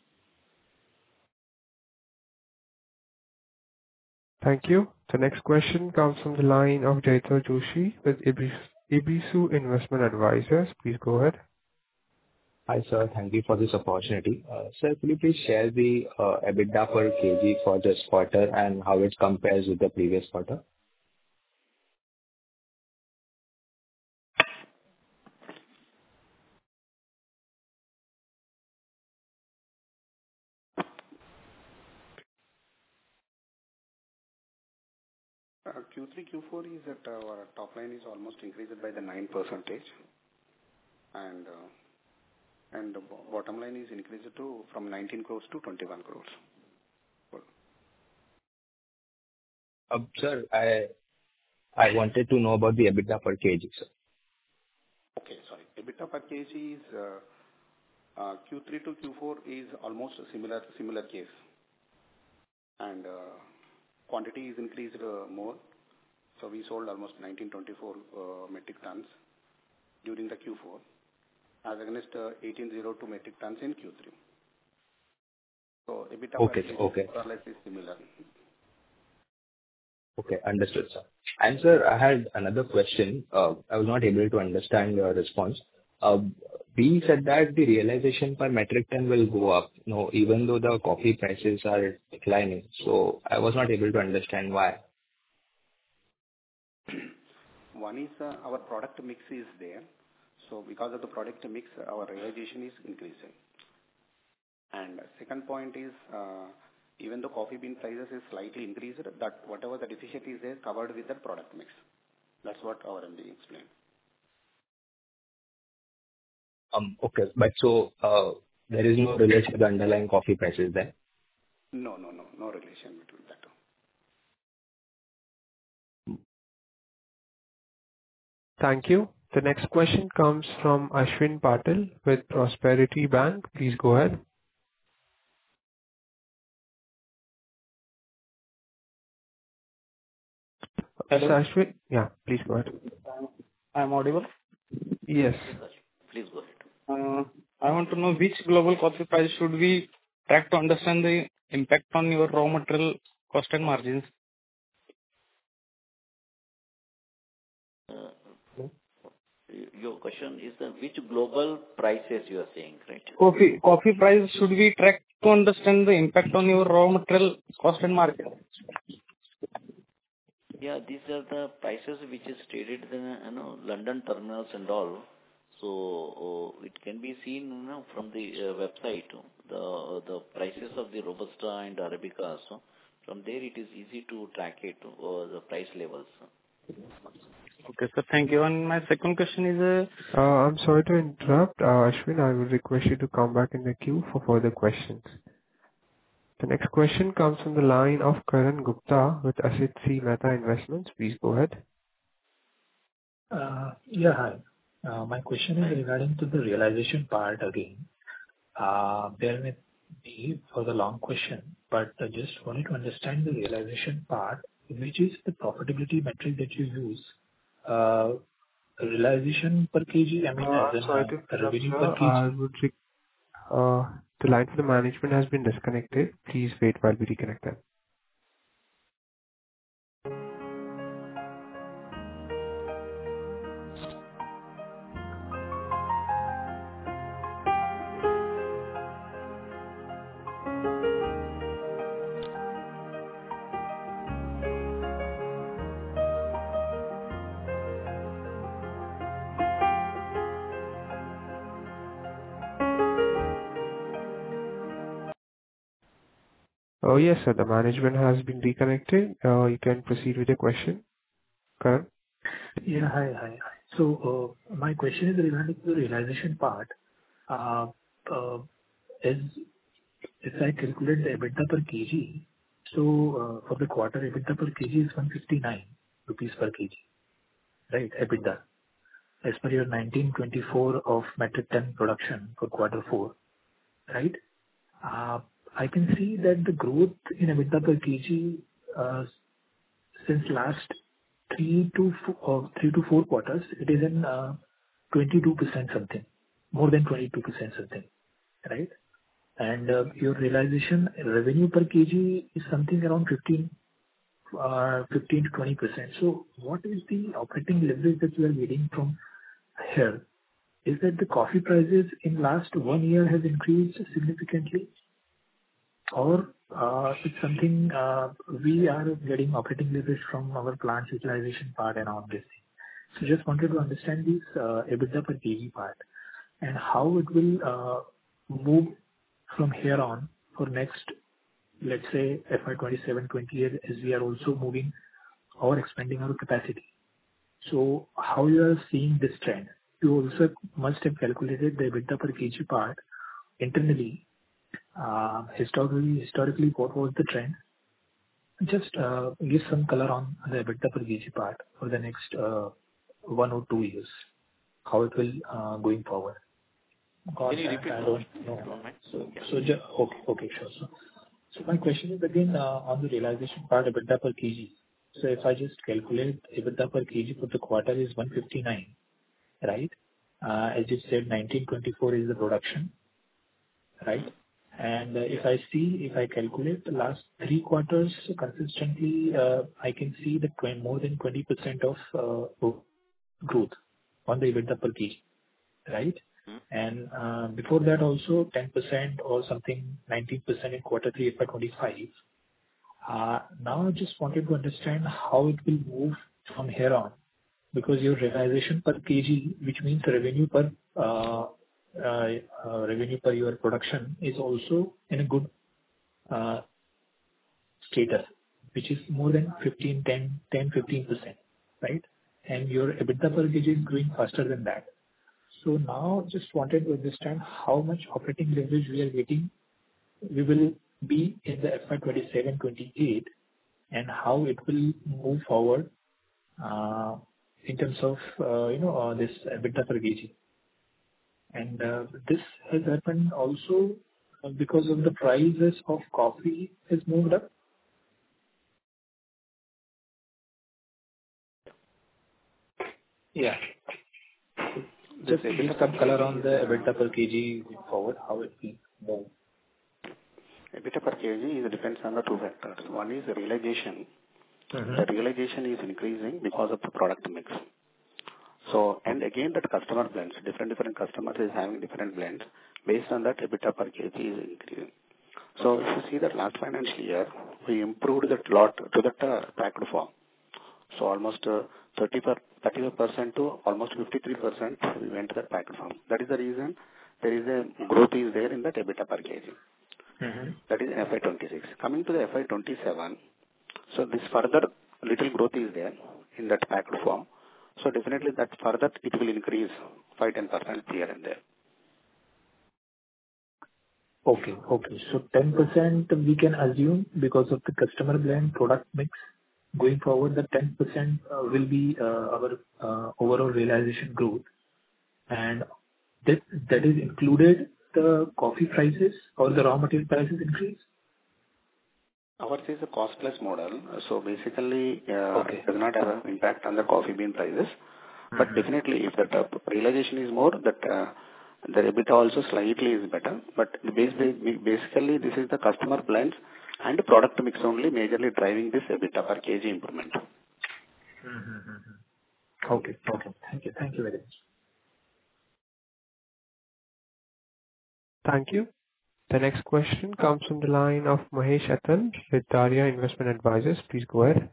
Thank you. The next question comes from the line of Jaitar Joshi with Ibis- Ibisu Investment Advisors. Please go ahead. Hi, sir. Thank you for this opportunity. Uh, Sir, could you please share the uh, EBITDA per kg for this quarter and how it compares with the previous quarter? Uh, Q three, Q four is that our top line is almost increased by the nine percentage, and uh, and the bo- bottom line is increased to from nineteen crores to twenty-one crores. Uh, Sir, I I wanted to know about the EBITDA per kg, sir. Okay, sorry. EBITDA per kg is uh, uh, Q three to Q four is almost a similar similar case, and uh, quantity is increased uh, more. So we sold almost nineteen twenty-four uh, metric tons during the Q four, as against uh, eighteen oh two metric tons in Q three. So EBITDA Okay, per sir. kg Okay. more or less is similar. Okay, understood, sir. And sir, I had another question. Uh, I was not able to understand your response. Uh, We said that the realization per metric ton will go up, you know, even though the coffee prices are declining. So I was not able to understand why. One is uh, our product mix is there. So because of the product mix, our realization is increasing. And second point is, uh, even though coffee bean prices is slightly increased, that whatever the deficiency is there covered with the product mix. That's what our M D explained. Um. Okay. But so, uh, there is no relation to the underlying coffee prices then? No, no, no, no relation between that. Thank you. The next question comes from Ashwin Patil with Prosperity Bank. Please go ahead. Hello. Mister Ashwin? Yeah, please go ahead. I'm audible. Yes. Please go ahead. Uh, I want to know which global coffee price should we track to understand the impact on your raw material cost and margins. Uh, Your question is uh, which global prices you are saying, right? Coffee coffee price should we track to understand the impact on your raw material cost and margin? Yeah, these are the prices which is traded in, you know, London terminals and all. So uh, it can be seen, you know, from the uh, website, the the prices of the Robusta and Arabica. So from there it is easy to track it or the price levels. Okay, sir. Thank you. And my second question is, uh, Uh, I'm sorry to interrupt. Uh, Ashwin, I would request you to come back in the queue for further questions. The next question comes from the line of Karan Gupta with Asit C. Mehta Investments. Please go ahead. Uh, Yeah, hi. Uh, My question is regarding to the realization part again. Uh, Bear with me for the long question, but I just wanted to understand the realization part, which is the profitability metric that you use. Uh, Realization per kg, I mean, Uh, as I'm in sorry uh, to interrupt, revenue sir. per I kg. would re- uh, the line for the management has been disconnected. Please wait while we reconnect them. Oh, yes, sir. The management has been reconnected. Uh, You can proceed with your question, Karan. Yeah. Hi. Hi. hi. So, uh, my question is regarding the realization part. Uh, uh, As if I calculate the EBITDA per kg, so, uh, for the quarter, EBITDA per kg is one hundred fifty-nine rupees per kg, right? EBITDA, as per your nineteen twenty-four of metric ton production for quarter four, right? Uh, I can see that the growth in EBITDA per kg, uh, since last three to four, or three to four quarters, it is in uh, twenty-two percent something, more than twenty-two percent something, right? And uh, your realization revenue per kg is something around fifteen, uh, fifteen to twenty percent. So what is the operating leverage that you are getting from here? Is that the coffee prices in last one year has increased significantly, or uh, it's something uh, we are getting operating leverage from our plant utilization part and all this thing? So just wanted to understand this uh, EBITDA per kg part and how it will uh, move from here on for next, let's say, F Y twenty-seven twenty-eight, as we are also moving or expanding our capacity. So how you are seeing this trend? You also must have calculated the EBITDA per kg part internally. Uh, Historically, historically, what was the trend? Just uh, give some color on the EBITDA per kg part for the next uh, one or two years, how it will uh, going forward. Can you repeat I the don't question? know. Don't mind. So, so ju- okay, okay, sure. So, so my question is again uh, on the realization part, EBITDA per kg. So if I just calculate EBITDA per kg for the quarter is one hundred fifty-nine, right? Uh, As you said, nineteen twenty-four is the production, right? And uh, if I see, if I calculate the last three quarters consistently, uh, I can see that twen- more than twenty percent of uh, growth on the EBITDA per kg, right? And uh, before that also ten percent or something, nineteen percent in quarter three F Y twenty-five. Uh, Now I just wanted to understand how it will move from here on, because your realization per kg, which means revenue per uh, uh, uh, revenue per your production, is also in a good uh, status, which is more than fifteen, ten, ten, fifteen percent, right? And your EBITDA per kg is growing faster than that. So now just wanted to understand how much operating leverage we are getting, we will be in the F Y twenty-seven twenty-eight, and how it will move forward uh, in terms of, uh, you know, uh, this EBITDA per kg. And uh, this has happened also uh, because of the prices of coffee has moved up. Yeah. Just give some color on the EBITDA per kg going forward, how it will move. EBITDA per kg is depends on the two factors. One is the realization. Mm-hmm. The realization is increasing because of the product mix. So, and again, that customer blends, different different customers is having different blends. Based on that, EBITDA per kg is increasing. So, if you see that last financial year, we improved that lot to that uh, packed form. So, almost uh, thirty percent to almost fifty-three percent we went to that packed form. That is the reason there is a growth is there in that EBITDA per kg. Mm-hmm. That is in F Y twenty-six. Coming to the F Y twenty-seven, so this further little growth is there in that packed form. So definitely that further it will increase five to ten percent here and there. Okay. Okay. So ten percent we can assume because of the customer blend product mix going forward, the ten percent uh, will be uh, our uh, overall realization growth. And that that is included the coffee prices or the raw material prices increase? Ours is a cost plus model. So basically, uh, Okay. it does not have an impact on the coffee bean prices. But Mhm. definitely, if the uh, realization is more, that uh, the EBITDA also slightly is better. But basically, basically, this is the customer blends and the product mix only majorly driving this EBITDA per kg improvement. Mm-hmm. Okay. Okay. Thank you. Thank you very much. Thank you. The next question comes from the line of Mahesh Atal with Daria Investment Advisors. Please go ahead.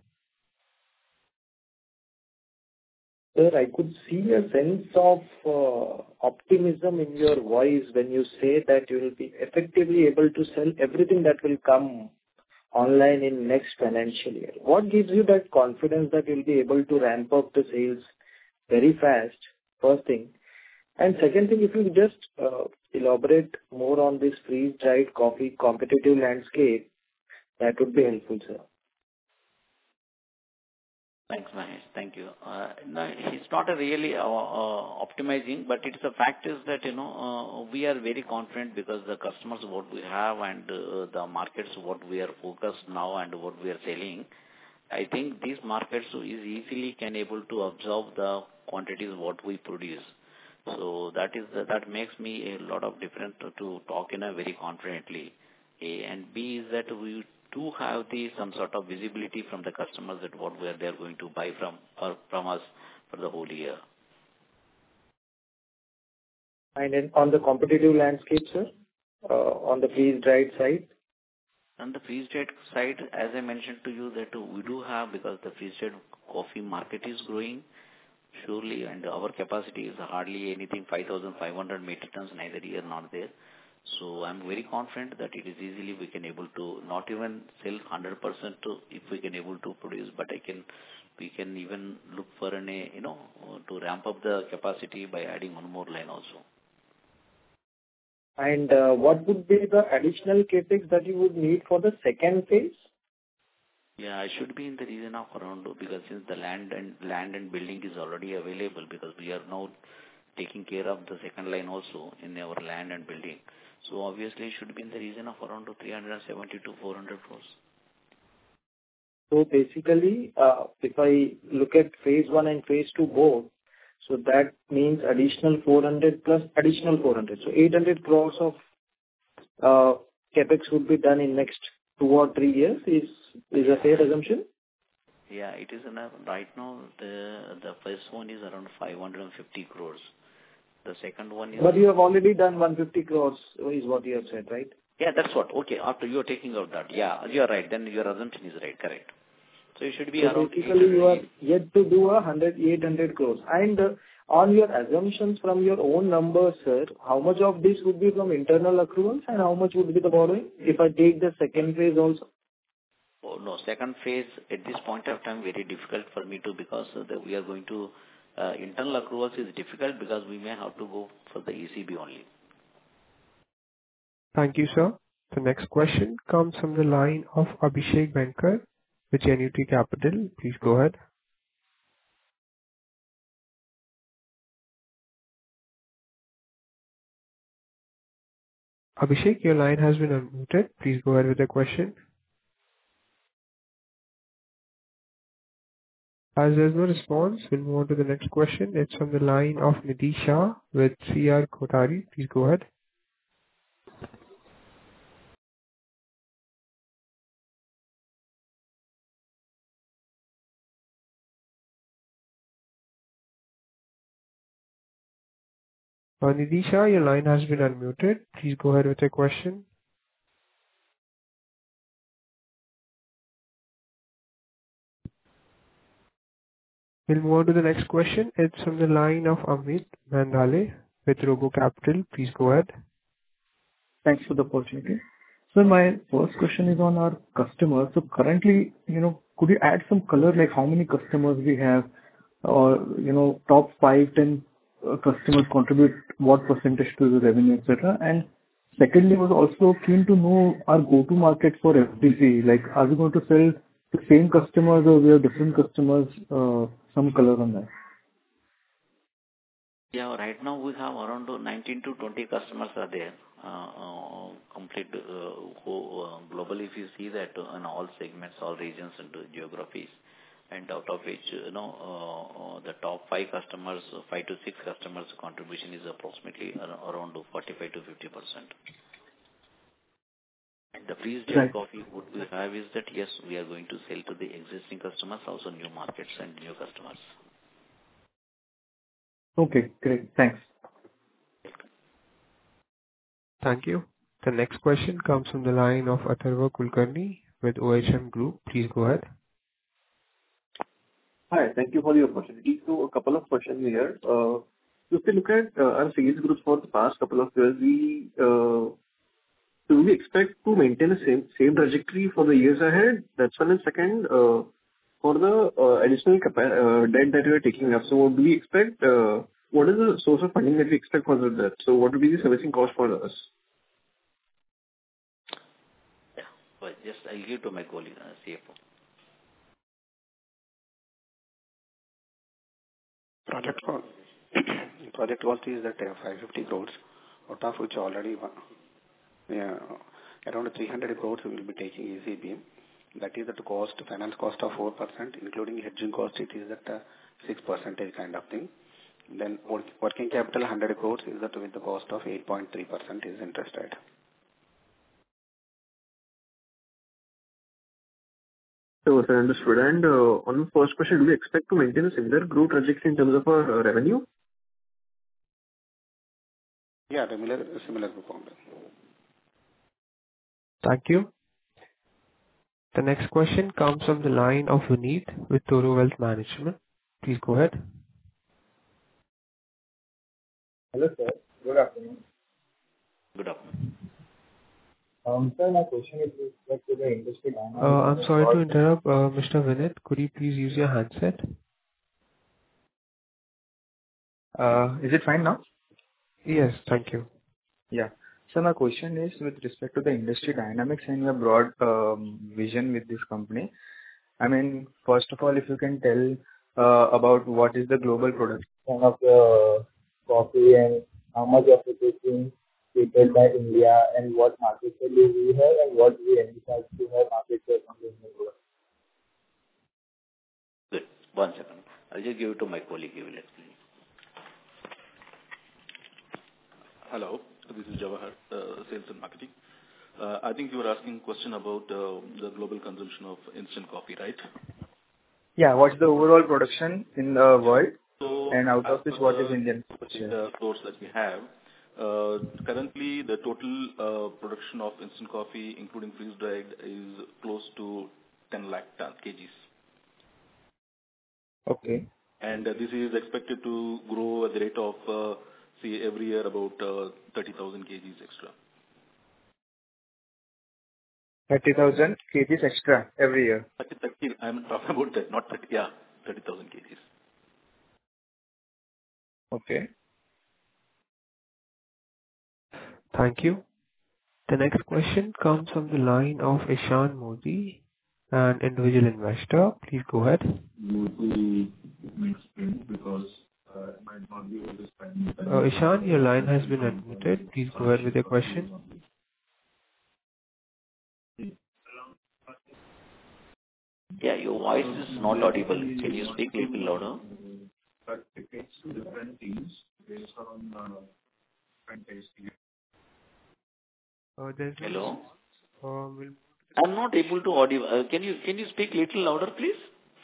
Sir, I could see a sense of uh, optimism in your voice when you say that you will be effectively able to sell everything that will come online in next financial year. What gives you that confidence that you'll be able to ramp up the sales very fast? First thing. And second thing, if you just uh, elaborate more on this freeze-dried coffee competitive landscape, that would be helpful, sir. Thanks, Mahesh. Thank you. Uh, no, it's not a really uh, uh, optimizing, but it's the fact is that, you know, uh, we are very confident because the customers what we have and uh, the markets what we are focused now and what we are selling, I think these markets is easily can able to absorb the quantities what we produce. So that is the, that makes me a lot of different to, to talk in a very confidently. A and B is that we do have the some sort of visibility from the customers that what we are they are going to buy from or from us for the whole year. And then on the competitive landscape, sir, uh, on the freeze-dried side? On the freeze-dried side, as I mentioned to you, that we do have, because the freeze-dried coffee market is growing surely, and our capacity is hardly anything five thousand five hundred metric tons, neither here nor there. So I'm very confident that it is easily we can able to not even sell one hundred percent to if we can able to produce, but I can we can even look for an a, you know to ramp up the capacity by adding one more line also. And uh, what would be the additional capex that you would need for the second phase? Yeah, I should be in the region of around, because since the land and land and building is already available, because we are now taking care of the second line also in our land and building. So obviously it should be in the region of around three hundred seventy to four hundred crores. So basically, uh, if I look at phase one and phase two both, so that means additional four hundred plus additional four hundred. So eight hundred crores of uh, capex would be done in next two or three years. Is is a fair assumption? Yeah, it is enough. Right now, the the first one is around five hundred fifty crores. The second one is... But you have already done one hundred fifty crores, is what you have said, right? Yeah, that's what. Okay, after you are taking out that. Yeah, you are right. Then your assumption is right, correct. So you should be so around... basically, you are yet to do a one hundred, eight hundred crores. And uh, on your assumptions from your own numbers, sir, how much of this would be from internal accruals and how much would be the borrowing if I take the second phase also? Oh, no, second phase at this point of time very difficult for me to, because uh, the, we are going to... Uh, internal accruals is difficult because we may have to go for the E C B only. Thank you, sir. The next question comes from the line of Abhishek Bankar with Genuity Capital. Please go ahead. Abhishek, your line has been unmuted. Please go ahead with the question. As there's no response, we'll move on to the next question. It's from the line of Nidhi Shah with C R Kothari. Please go ahead. Uh, Nidhi Shah, your line has been unmuted. Please go ahead with your question. We'll move on to the next question. It's from the line of Amit Mandale with Robo Capital. Please go ahead. Thanks for the opportunity. So my first question is on our customers. So currently, you know, could you add some color, like how many customers we have, or, you know, top five, ten uh, customers contribute what percentage to the revenue, et cetera. And secondly, was also keen to know our go-to market for F D C. Like, are we going to sell the same customers or we have different customers? Uh, some color on that. Yeah, right now we have around nineteen to twenty customers are there. Uh, uh, complete uh, who, uh, globally, if you see that uh, in all segments, all regions and geographies, and out of which, you know, uh, uh, the top five customers, five to six customers contribution is approximately around forty-five to fifty percent. And the freeze-dried Right. coffee, what we have is that, yes, we are going to sell to the existing customers, also new markets and new customers. Okay, great. Thanks. Thank you. The next question comes from the line of Atharva Kulkarni with O H M Group. Please go ahead. Hi, thank you for the opportunity. So a couple of questions here. Uh, If you look at uh, our sales growth for the past couple of years, we uh, So do we expect to maintain the same same trajectory for the years ahead? That's one. And second, uh, for the uh, additional capa- uh, debt that we are taking up, so do we expect, uh, what is the source of funding that we expect for the debt? So what will be the servicing cost for us? Well, just I'll give to my colleague, uh, C F O. Project cost, project cost is that uh, five hundred fifty crores, out of which already one, yeah, around three hundred crores we will be taking E C B. That is at the cost, finance cost of four percent, including hedging cost, it is at uh, six percent kind of thing. Then work, working capital one hundred crores is that with the cost of eight point three percent is interest rate. So, sir, understood. And uh, on the first question, do we expect to maintain a similar growth trajectory in terms of our uh, revenue? Yeah, similar, similar performance. Thank you. The next question comes from the line of Vineet with Toro Wealth Management. Please go ahead. Hello, sir. Good afternoon. Good afternoon. Um, Sir, my question is with respect to the industry dynamics. Uh, I'm sorry to interrupt, uh, Mister Vineet. Could you please use your handset? Uh, Is it fine now? Yes, thank you. Yeah. So my question is with respect to the industry dynamics and your broad um, vision with this company. I mean, first of all, if you can tell uh, about what is the global production of the coffee and how much of it is being catered by India, and what market share do we have and what we envisage to have market share from the Indian product. Good. One second. I'll just give it to my colleague. He will explain. Hello, this is Jawahar, uh, Sales and Marketing. Uh, I think you were asking a question about uh, the global consumption of instant coffee, right? Yeah, what's the overall production in the world, So, and out of as this, per what is the Indian share? the source that we have, uh, currently the total uh, production of instant coffee, including freeze-dried, is close to ten lakh ton kgs. Okay. And uh, this is expected to grow at the rate of, uh, see, every year about uh, thirty thousand kgs extra. thirty thousand kgs extra every year. thirty, thirty, I'm talking about that, not thirty, yeah, thirty thousand kgs. Okay. Thank you. The next question comes from the line of Ishan Modi, an individual investor. Please go ahead. Uh, Ishan, your line has been unmuted. Please go ahead with your question. Yeah, your voice is not audible. Can you speak a little louder? Uh, there's Hello? Uh, we'll I'm not able to audio. Uh, can you can you speak a little louder, please?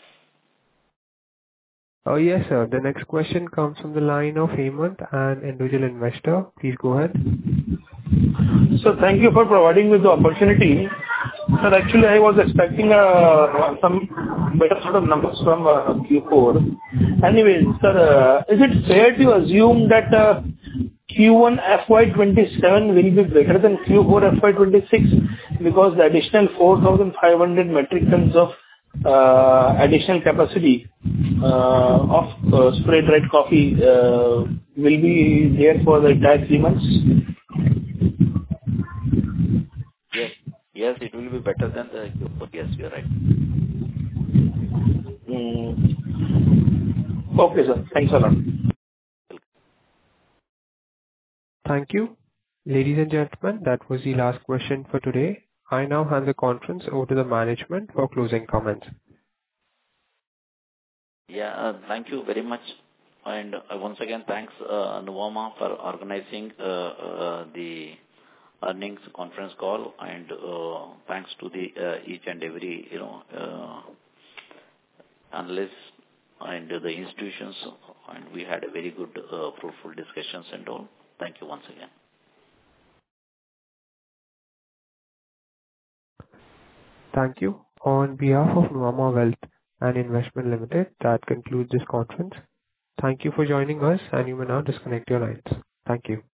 Oh, yes, sir. The next question comes from the line of Hemant, an individual investor. Please go ahead. So thank you for providing me the opportunity. Sir, actually, I was expecting uh, some better sort of numbers from uh, Q four. Anyways, sir, uh, is it fair to assume that uh, Q one F Y twenty-seven will be better than Q four F Y twenty-six because the additional four thousand five hundred metric tons of uh, additional capacity uh, of uh, spray-dried coffee uh, will be there for the entire three months? Yes. Yes, it will be better than the Q four. Yes, you're right. Mm. Okay, sir. Thanks a lot. Thank you. Ladies and gentlemen, that was the last question for today. I now hand the conference over to the management for closing comments. Yeah, uh, thank you very much. And uh, once again, thanks, uh, Nuvama, for organizing uh, uh, the earnings conference call, and uh, thanks to the uh, each and every, you know, uh, analysts and the institutions, and we had a very good, uh, fruitful discussions and all. Thank you once again. Thank you. On behalf of Nuvama Wealth and Investment Limited, that concludes this conference. Thank you for joining us, and you may now disconnect your lines. Thank you.